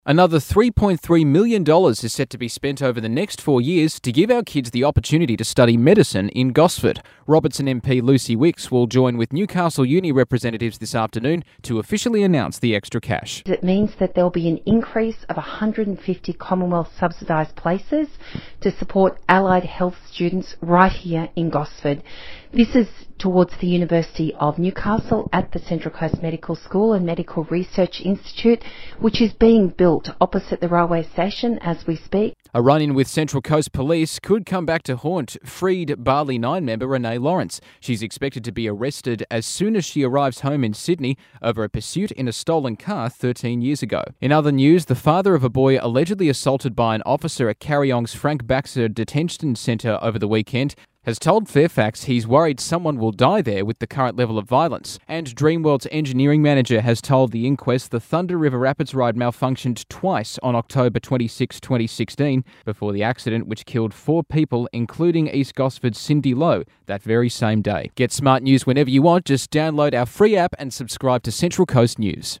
Another $3.3 million is set to be spent over the next 4 years to give our kids the opportunity to study medicine in Gosford. Robertson MP Lucy Wicks will join with Newcastle Uni representatives this afternoon to officially announce the extra cash. It means that there will be an increase of 150 Commonwealth subsidised places to support allied health students right here in Gosford. This is towards the University of Newcastle at the Central Coast Medical School and Medical Research Institute, which is being built opposite the railway station as we speak. A run-in with Central Coast Police could come back to haunt freed Barley 9 member Renee Lawrence. She's expected to be arrested as soon as she arrives home in Sydney over a pursuit in a stolen car 13 years ago. In other news, the father of a boy allegedly assaulted by an officer at Carryong's Frank Baxter Detention Centre over the weekend has told Fairfax he's worried someone will die there with the current level of violence. And Dreamworld's engineering manager has told the inquest the Thunder River Rapids ride malfunctioned twice on October 26, 2016, before the accident which killed 4 people, including East Gosford's Cindy Lowe, that very same day. Get smart news whenever you want. Just download our free app and subscribe to Central Coast News.